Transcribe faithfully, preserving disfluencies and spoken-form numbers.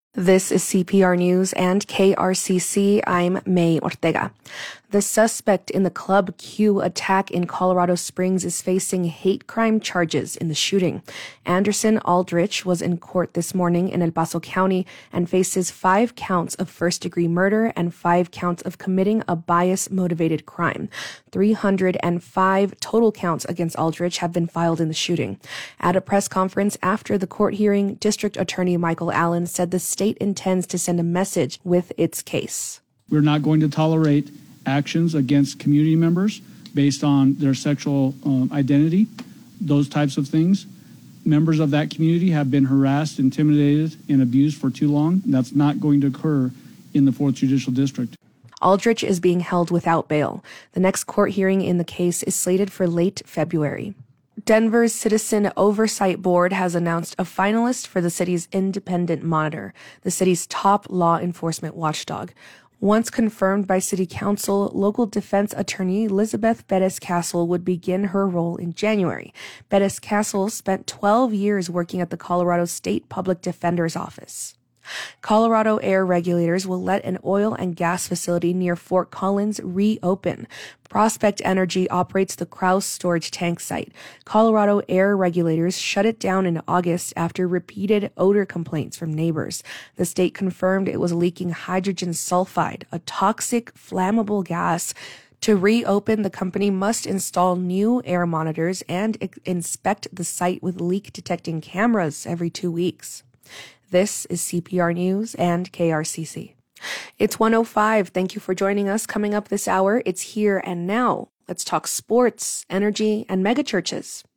This is C P R News and K R C C. I'm May Ortega. The suspect in the Club Q attack in Colorado Springs is facing hate crime charges in the shooting. Anderson Aldrich was in court this morning in El Paso County and faces five counts of first-degree murder and five counts of committing a bias-motivated crime. three hundred five total counts against Aldrich have been filed in the shooting. At a press conference after the court hearing, District Attorney Michael Allen said the state intends to send a message with its case. We're not going to tolerate actions against community members based on their sexual um, identity, those types of things. Members of that community have been harassed, intimidated, and abused for too long. That's not going to occur in the fourth Judicial District. Aldrich is being held without bail. The next court hearing in the case is slated for late February. Denver's Citizen Oversight Board has announced a finalist for the city's independent monitor, the city's top law enforcement watchdog. Once confirmed by City Council, local defense attorney Elizabeth Perez-Castle would begin her role in January. Perez-Castle spent twelve years working at the Colorado State Public Defender's Office. Colorado air regulators will let an oil and gas facility near Fort Collins reopen. Prospect Energy operates the Krause storage tank site. Colorado air regulators shut it down in August after repeated odor complaints from neighbors. The state confirmed it was leaking hydrogen sulfide, a toxic, flammable gas. To reopen, the company must install new air monitors and ex- inspect the site with leak-detecting cameras every two weeks. This is C P R News and K R C C. It's one oh five. Thank you for joining us. Coming up this hour, it's Here and Now. Let's talk sports, energy, and megachurches.